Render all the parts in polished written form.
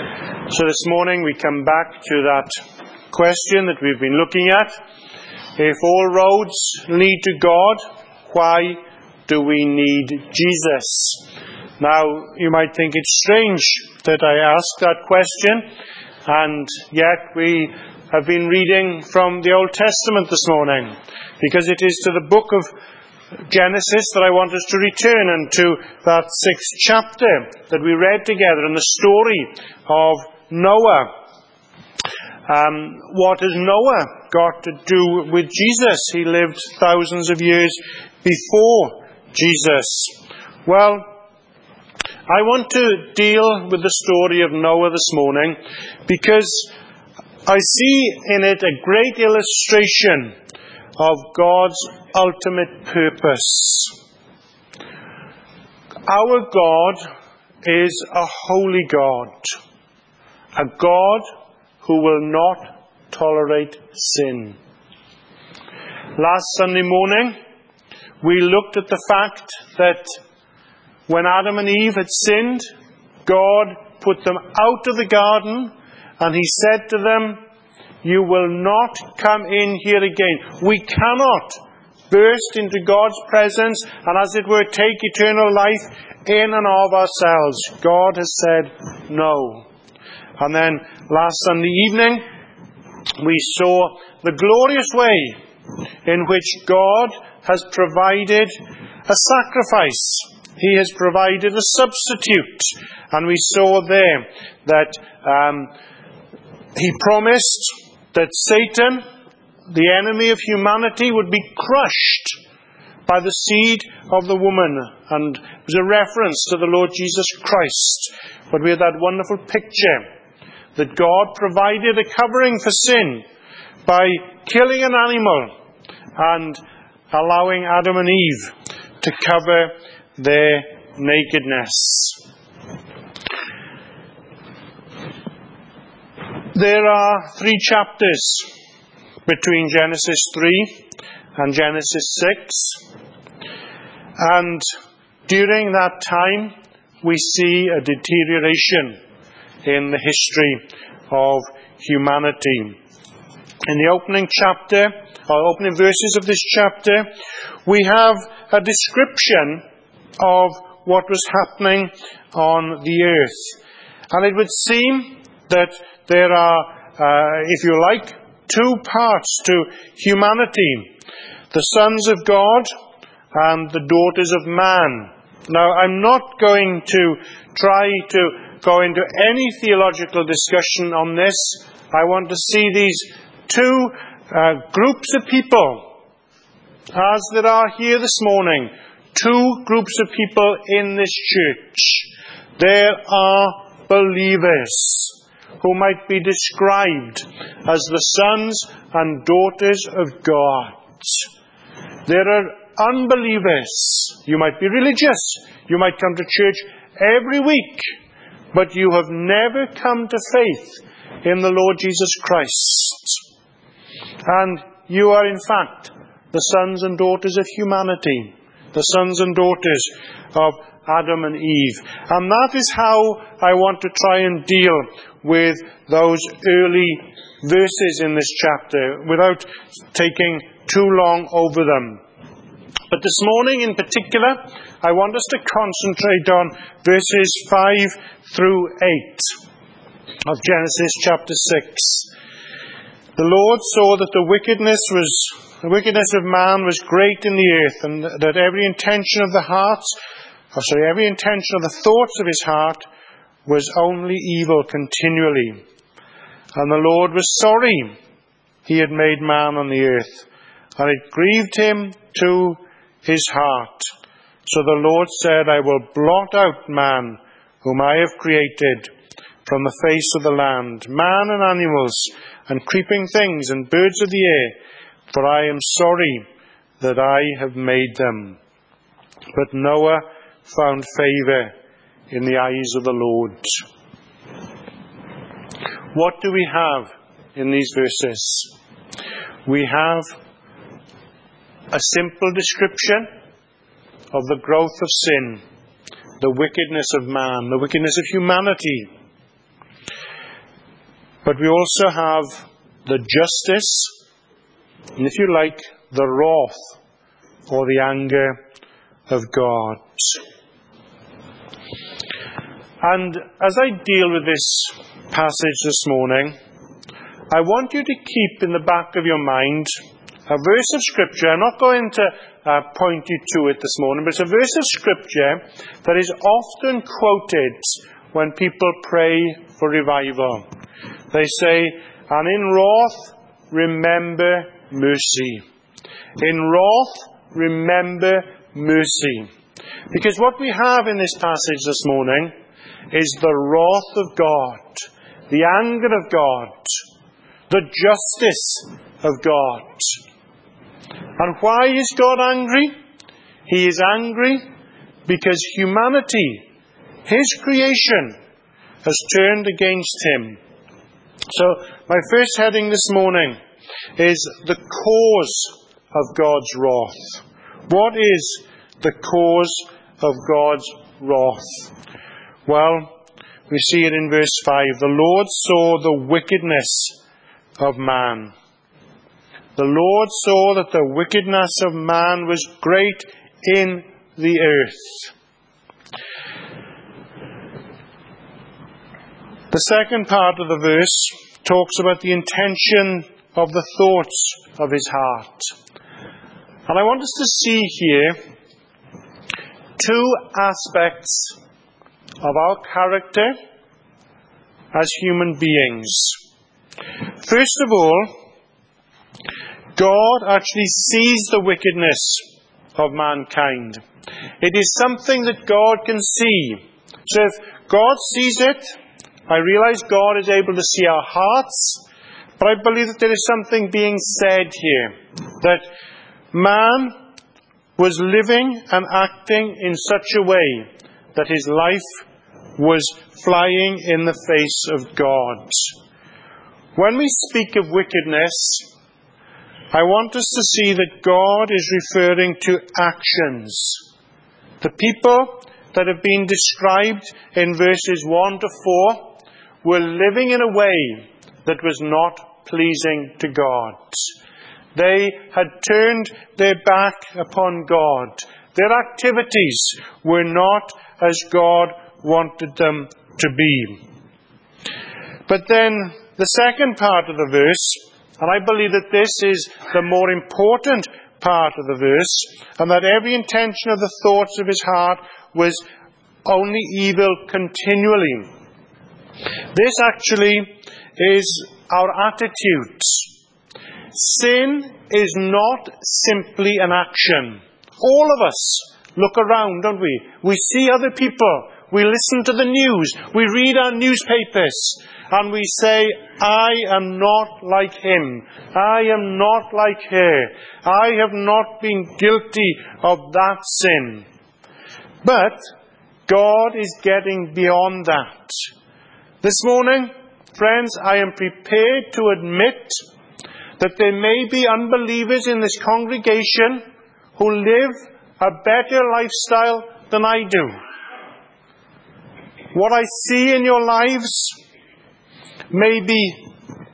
So this morning we come back to that question that we've been looking at. If all roads lead to God, why do we need Jesus? Now, you might think it's strange that I ask that question, and yet we have been reading from the Old Testament this morning, because it is to the book of Genesis that I want us to return, and to that 6th chapter that we read together, and the story of Noah. What has Noah got to do with Jesus? He lived thousands of years before Jesus. Well, I want to deal with the story of Noah this morning because I see in it a great illustration of God's ultimate purpose. Our God is a holy God, a God who will not tolerate sin. Last Sunday morning, we looked at the fact that when Adam and Eve had sinned, God put them out of the garden, and He said to them, "You will not come in here again." We cannot burst into God's presence and, as it were, take eternal life in and of ourselves. God has said no. And then last Sunday evening, we saw the glorious way in which God has provided a sacrifice. He has provided a substitute. And we saw there that He promised that Satan, the enemy of humanity, would be crushed by the seed of the woman. And it was a reference to the Lord Jesus Christ. But we had that wonderful picture that God provided a covering for sin by killing an animal and allowing Adam and Eve to cover their nakedness. There are 3 chapters between Genesis 3 and Genesis 6. And during that time, we see a deterioration in the history of humanity. In the opening chapter, or opening verses of this chapter, we have a description of what was happening on the earth. And it would seem that there are, if you like, 2 parts to humanity: the sons of God and the daughters of man. Now, I'm not going to try to go into any theological discussion on this. I want to see these 2 groups of people, as there are here this morning, 2 groups of people in this church. There are believers who might be described as the sons and daughters of God. There are unbelievers. You might be religious. You might come to church every week, but you have never come to faith in the Lord Jesus Christ. And you are, in fact, the sons and daughters of humanity, the sons and daughters of Adam and Eve. And that is how I want to try and deal with those early verses in this chapter, without taking too long over them. But this morning in particular, I want us to concentrate on verses 5 through 8 of Genesis chapter 6. The Lord saw that the wickedness of man was great in the earth, and that every intention of the thoughts of his heart was only evil continually. And the Lord was sorry He had made man on the earth, and it grieved Him to His heart. So the Lord said, "I will blot out man, whom I have created, from the face of the land, man and animals, and creeping things, and birds of the air, for I am sorry that I have made them." But Noah found favour in the eyes of the Lord. What do we have in these verses? We have a simple description of the growth of sin, the wickedness of man, the wickedness of humanity. But we also have the justice, and if you like, the wrath or the anger of God. And as I deal with this passage this morning, I want you to keep in the back of your mind a verse of Scripture. I'm not going to point you to it this morning, but it's a verse of Scripture that is often quoted when people pray for revival. They say, "And in wrath, remember mercy." In wrath, remember mercy. Because what we have in this passage this morning is the wrath of God, the anger of God, the justice of God. And why is God angry? He is angry because humanity, His creation, has turned against Him. So, my first heading this morning is the cause of God's wrath. What is the cause of God's wrath? Well, we see it in verse 5. The Lord saw the wickedness of man. The Lord saw that the wickedness of man was great in the earth. The second part of the verse talks about the intention of the thoughts of his heart. And I want us to see here two aspects of our character as human beings. First of all, God actually sees the wickedness of mankind. It is something that God can see. So if God sees it, I realize God is able to see our hearts, but I believe that there is something being said here, that man was living and acting in such a way that his life was flying in the face of God. When we speak of wickedness, I want us to see that God is referring to actions. The people that have been described in verses 1 to 4 were living in a way that was not pleasing to God. They had turned their back upon God. Their activities were not as God wanted them to be. But then the second part of the verse, and I believe that this is the more important part of the verse, and that every intention of the thoughts of his heart was only evil continually. This actually is our attitude. Sin is not simply an action. All of us look around, don't we? We see other people. We listen to the news. We read our newspapers. And we say, I am not like him. I am not like her. I have not been guilty of that sin. But God is getting beyond that. This morning, friends, I am prepared to admit that there may be unbelievers in this congregation who live a better lifestyle than I do. What I see in your lives may be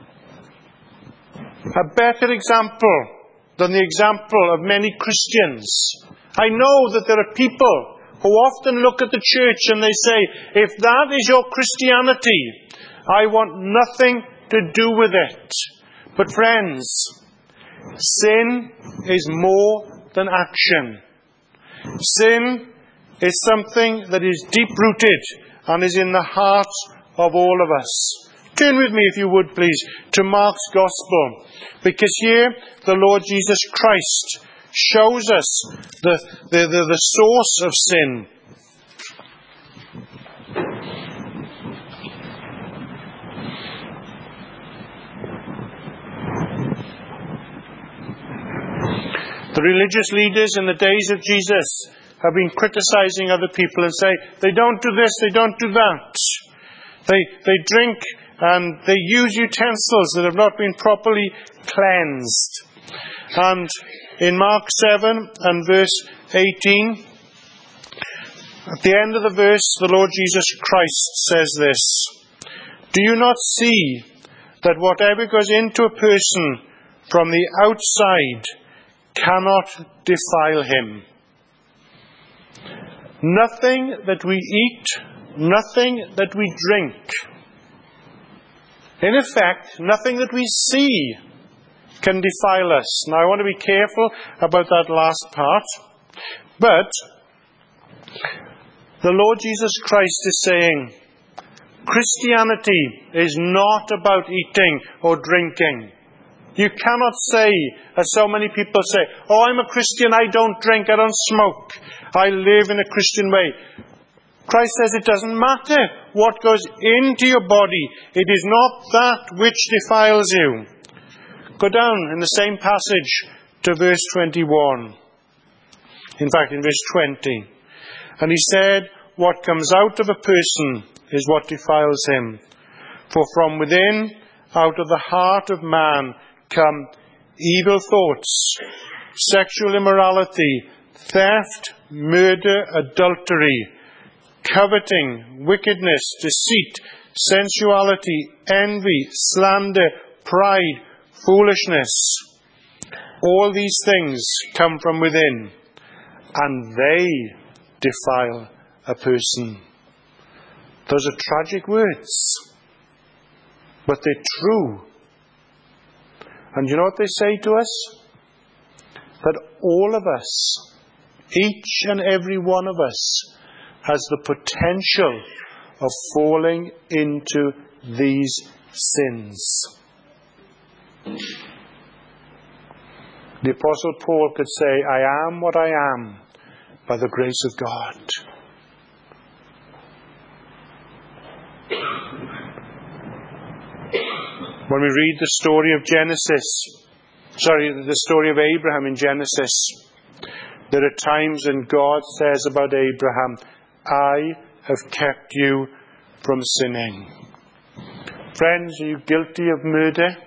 a better example than the example of many Christians. I know that there are people who often look at the church and they say, if that is your Christianity, I want nothing to do with it. But friends, sin is more than action. Sin is something that is deep-rooted and is in the heart of all of us. Turn with me, if you would please, to Mark's Gospel, because here the Lord Jesus Christ shows us the source of sin. The religious leaders in the days of Jesus have been criticizing other people and say, they don't do this, they don't do that. They drink and they use utensils that have not been properly cleansed. And in Mark 7 and verse 18, at the end of the verse, the Lord Jesus Christ says this, do you not see that whatever goes into a person from the outside cannot defile him. Nothing that we eat, nothing that we drink, in effect, nothing that we see can defile us. Now, I want to be careful about that last part, but the Lord Jesus Christ is saying, Christianity is not about eating or drinking. You cannot say, as so many people say, oh, I'm a Christian, I don't drink, I don't smoke, I live in a Christian way. Christ says it doesn't matter what goes into your body. It is not that which defiles you. Go down in the same passage to verse 21. In fact, in verse 20. And he said, what comes out of a person is what defiles him. For from within, out of the heart of man, come evil thoughts, sexual immorality, theft, murder, adultery, coveting, wickedness, deceit, sensuality, envy, slander, pride, foolishness. All these things come from within, and they defile a person. Those are tragic words, but they're true. And you know what they say to us? That all of us, each and every one of us, has the potential of falling into these sins. The Apostle Paul could say, I am what I am by the grace of God. When we read the story of the story of Abraham in Genesis, there are times when God says about Abraham, I have kept you from sinning. Friends, are you guilty of murder?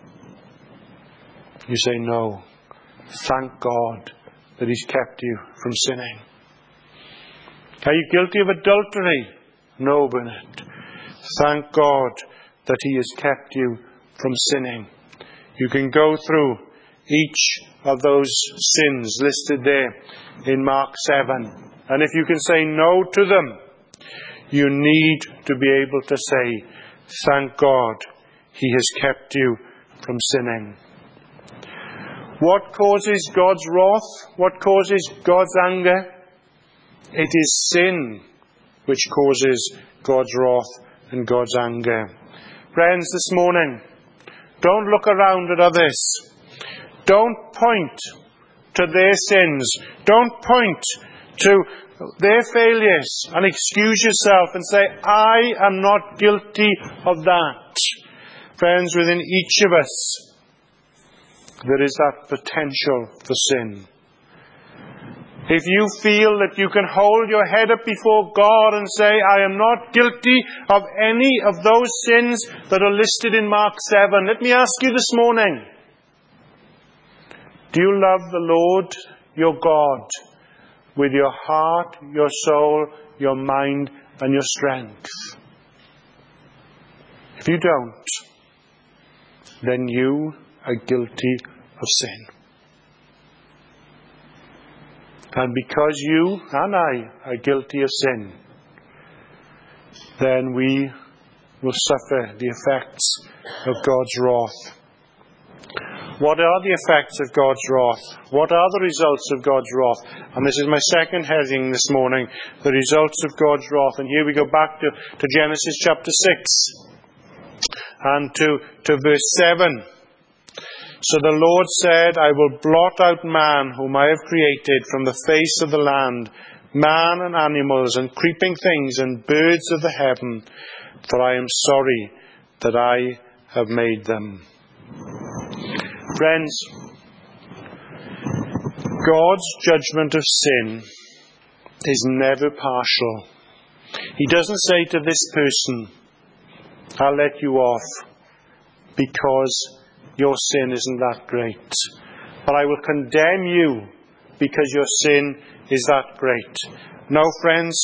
You say no. Thank God that He's kept you from sinning. Are you guilty of adultery? No, Bernard. Thank God that He has kept you from sinning. You can go through each of those sins listed there in Mark 7. And if you can say no to them, you need to be able to say, thank God He has kept you from sinning. What causes God's wrath? What causes God's anger? It is sin which causes God's wrath and God's anger. Friends, this morning, don't look around at others. Don't point to their sins. Don't point to their failures and excuse yourself and say, I am not guilty of that. Friends, within each of us, there is that potential for sin. If you feel that you can hold your head up before God and say, I am not guilty of any of those sins that are listed in Mark 7, let me ask you this morning, do you love the Lord your God with your heart, your soul, your mind, and your strength? If you don't, then you are guilty of sin. And because you and I are guilty of sin, then we will suffer the effects of God's wrath. What are the effects of God's wrath? What are the results of God's wrath? And this is my second heading this morning, the results of God's wrath. And here we go back to Genesis chapter 6 and to verse 7. So the Lord said, I will blot out man whom I have created from the face of the land, man and animals and creeping things and birds of the heaven, for I am sorry that I have made them. Friends, God's judgment of sin is never partial. He doesn't say to this person, I'll let you off because your sin isn't that great, but I will condemn you because your sin is that great. No, friends,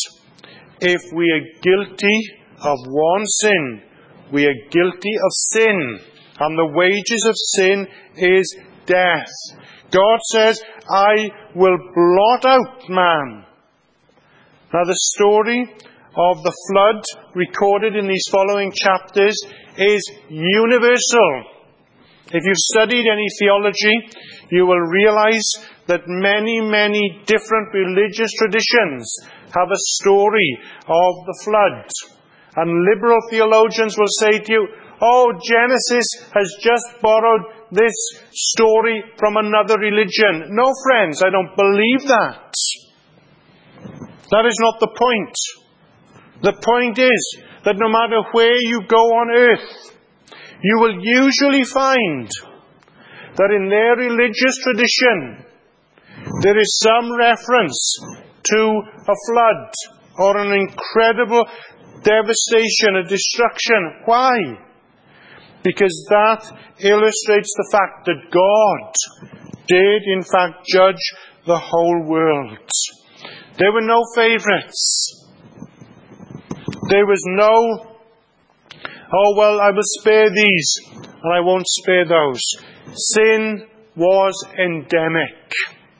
if we are guilty of one sin, we are guilty of sin. And the wages of sin is death. God says, I will blot out man. Now the story of the flood recorded in these following chapters is universal. If you've studied any theology, you will realize that many, many different religious traditions have a story of the flood. And liberal theologians will say to you, oh, Genesis has just borrowed this story from another religion. No, friends, I don't believe that. That is not the point. The point is that no matter where you go on earth, you will usually find that in their religious tradition, there is some reference to a flood or an incredible devastation, a destruction. Why? Because that illustrates the fact that God did in fact judge the whole world. There were no favourites. There was no, oh well, I will spare these and I won't spare those. Sin was endemic.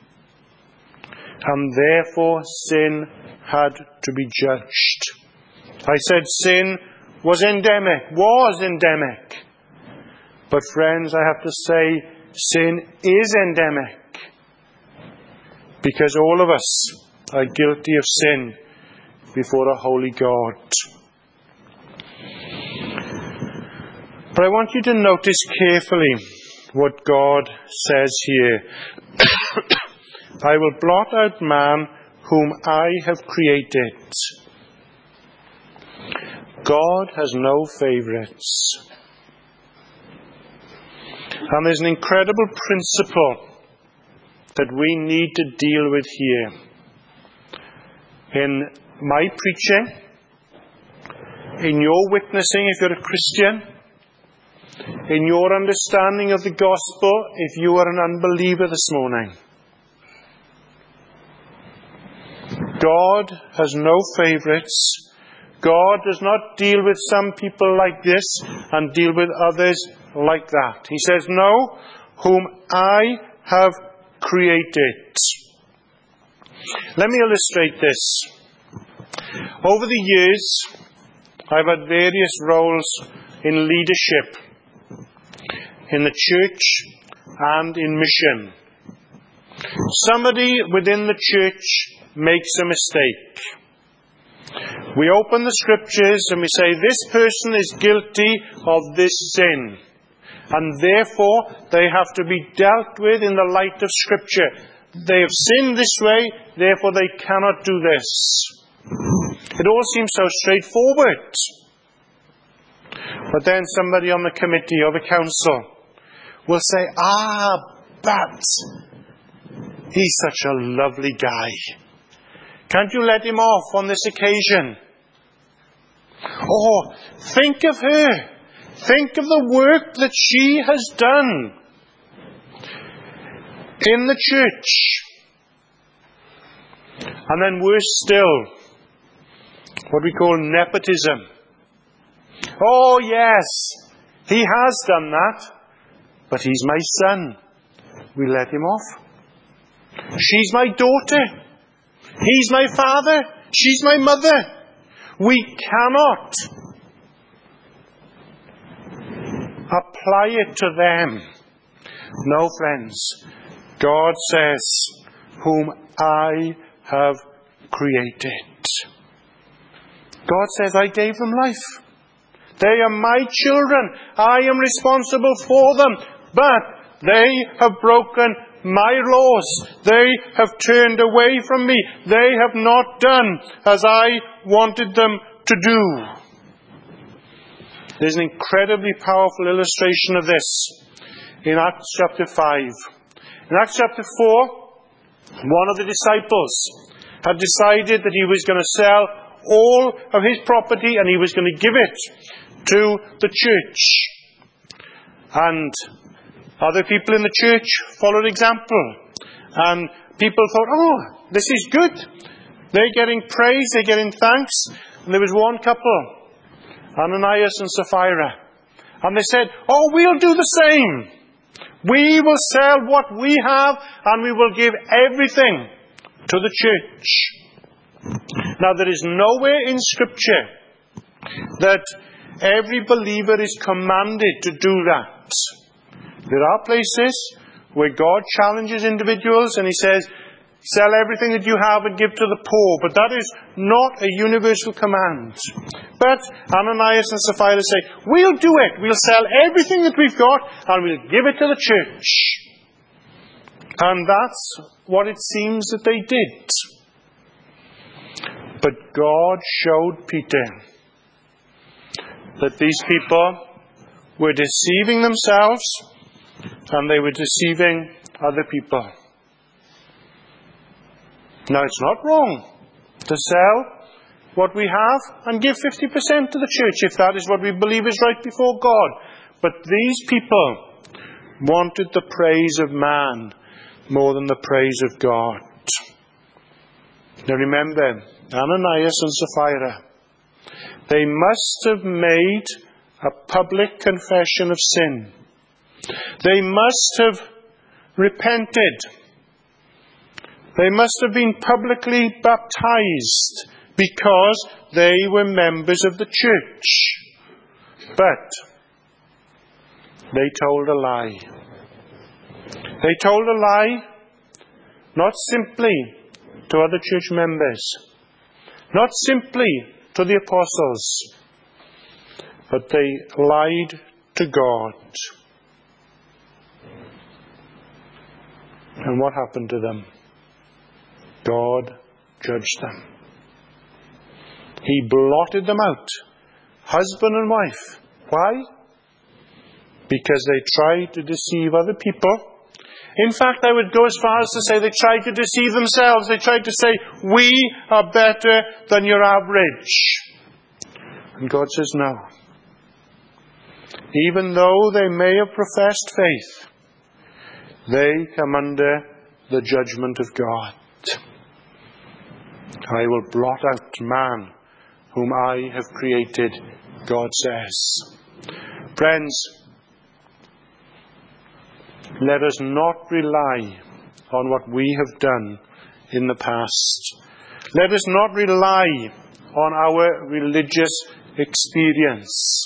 And therefore sin had to be judged. I said sin was endemic. But friends, I have to say, sin is endemic. Because all of us are guilty of sin before a holy God. But I want you to notice carefully what God says here. I will blot out man whom I have created. God has no favourites. And there's an incredible principle that we need to deal with here. In my preaching, in your witnessing if you're a Christian, in your understanding of the gospel if you are an unbeliever this morning. God has no favourites. God does not deal with some people like this and deal with others like that. He says, no, whom I have created. Let me illustrate this. Over the years, I've had various roles in leadership, in the church and in mission. Somebody within the church makes a mistake. We open the scriptures and we say, this person is guilty of this sin. And therefore, they have to be dealt with in the light of scripture. They have sinned this way, therefore they cannot do this. It all seems so straightforward. But then somebody on the committee or the council will say, but he's such a lovely guy. Can't you let him off on this occasion? Or think of her. Think of the work that she has done in the church. And then worse still, what we call nepotism. Oh yes, he has done that, but he's my son. We let him off. She's my daughter. He's my father. She's my mother. We cannot apply it to them. No, friends. God says, whom I have created. God says, I gave them life. They are my children. I am responsible for them. But they have broken my laws. They have turned away from me. They have not done as I wanted them to do. There's an incredibly powerful illustration of this in Acts chapter 5. In Acts chapter 4, one of the disciples had decided that he was going to sell all of his property and he was going to give it to the church. And other people in the church followed example. And people thought, this is good. They're getting praise, they're getting thanks. And there was one couple, Ananias and Sapphira. And they said, oh, we'll do the same. We will sell what we have and we will give everything to the church. Now, there is nowhere in Scripture that every believer is commanded to do that. There are places where God challenges individuals and He says, sell everything that you have and give to the poor. But that is not a universal command. But Ananias and Sapphira say, we'll do it. We'll sell everything that we've got and we'll give it to the church. And that's what it seems that they did. But God showed Peter that these people were deceiving themselves and they were deceiving other people. Now, it's not wrong to sell what we have and give 50% to the church if that is what we believe is right before God. But these people wanted the praise of man more than the praise of God. Now remember, Ananias and Sapphira, they must have made a public confession of sin. They must have repented. They must have been publicly baptized because they were members of the church. But they told a lie. They told a lie not simply to other church members, not simply to the apostles, but they lied to God. And what happened to them? God judged them. He blotted them out, husband and wife. Why? Because they tried to deceive other people. In fact, I would go as far as to say they tried to deceive themselves. They tried to say, we are better than your average. And God says no. Even though they may have professed faith, they come under the judgment of God. I will blot out man whom I have created, God says. Friends, let us not rely on what we have done in the past. Let us not rely on our religious experience.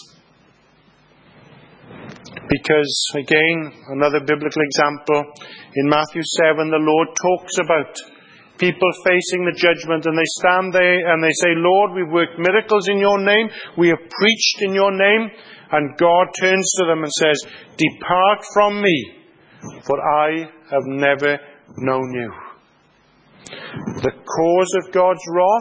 Because, again, another biblical example, in Matthew 7, the Lord talks about people facing the judgment, and they stand there and they say, Lord, we've worked miracles in your name, we have preached in your name, and God turns to them and says, depart from me, for I have never known you. The cause of God's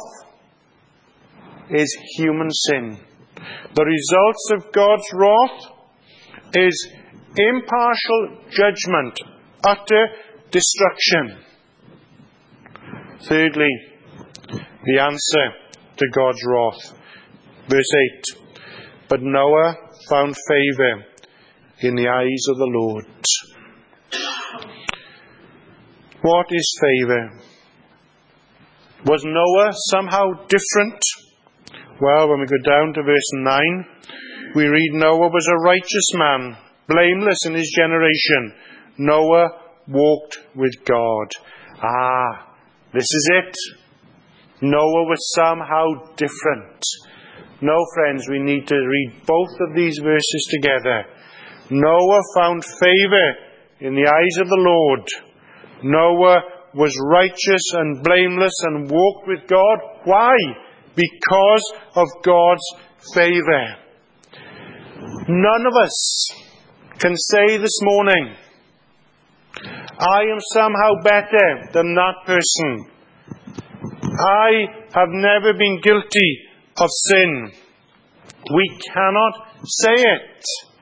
wrath is human sin. The results of God's wrath is impartial judgment, utter destruction. Thirdly, the answer to God's wrath. Verse 8. But Noah found favour in the eyes of the Lord. What is favour? Was Noah somehow different? Well, when we go down to verse 9, we read Noah was a righteous man, blameless in his generation. Noah walked with God. This is it. Noah was somehow different. No, friends, we need to read both of these verses together. Noah found favour in the eyes of the Lord. Noah was righteous and blameless and walked with God. Why? Because of God's favour. None of us can say this morning, I am somehow better than that person. I have never been guilty of sin. We cannot say it.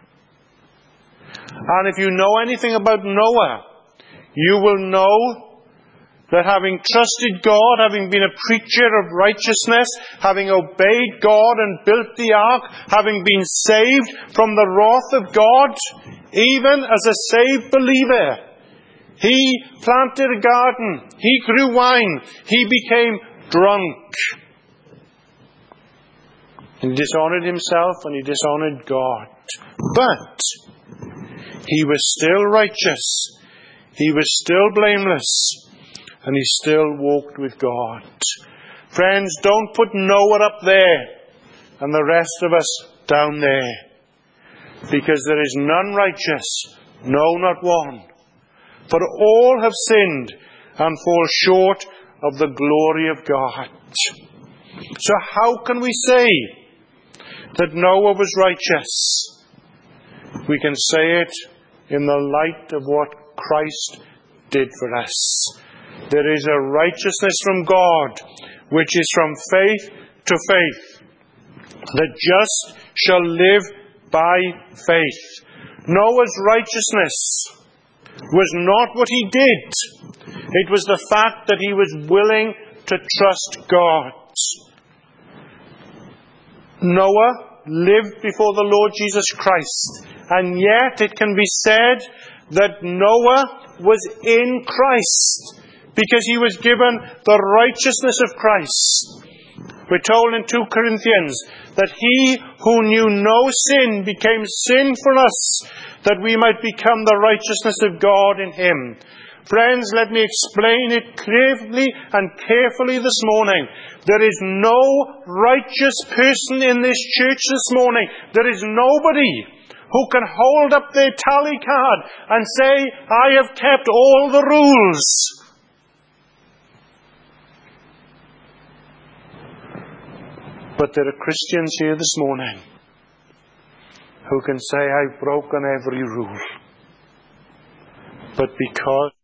And if you know anything about Noah, you will know that having trusted God, having been a preacher of righteousness, having obeyed God and built the ark, having been saved from the wrath of God, even as a saved believer, he planted a garden, he grew wine, he became drunk. He dishonoured himself and he dishonoured God. But he was still righteous. He was still blameless. And he still walked with God. Friends, don't put Noah up there and the rest of us down there. Because there is none righteous, no, not one. For all have sinned and fall short of the glory of God. So how can we say that Noah was righteous? We can say it in the light of what Christ did for us. There is a righteousness from God, which is from faith to faith. The just shall live by faith. Noah's righteousness was not what he did. It was the fact that he was willing to trust God. Noah lived before the Lord Jesus Christ, and yet it can be said that Noah was in Christ because he was given the righteousness of Christ. We're told in 2 Corinthians that he who knew no sin became sin for us, that we might become the righteousness of God in him. Friends, let me explain it clearly and carefully this morning. There is no righteous person in this church this morning. There is nobody who can hold up their tally card and say, I have kept all the rules. But there are Christians here this morning who can say, I've broken every rule. But because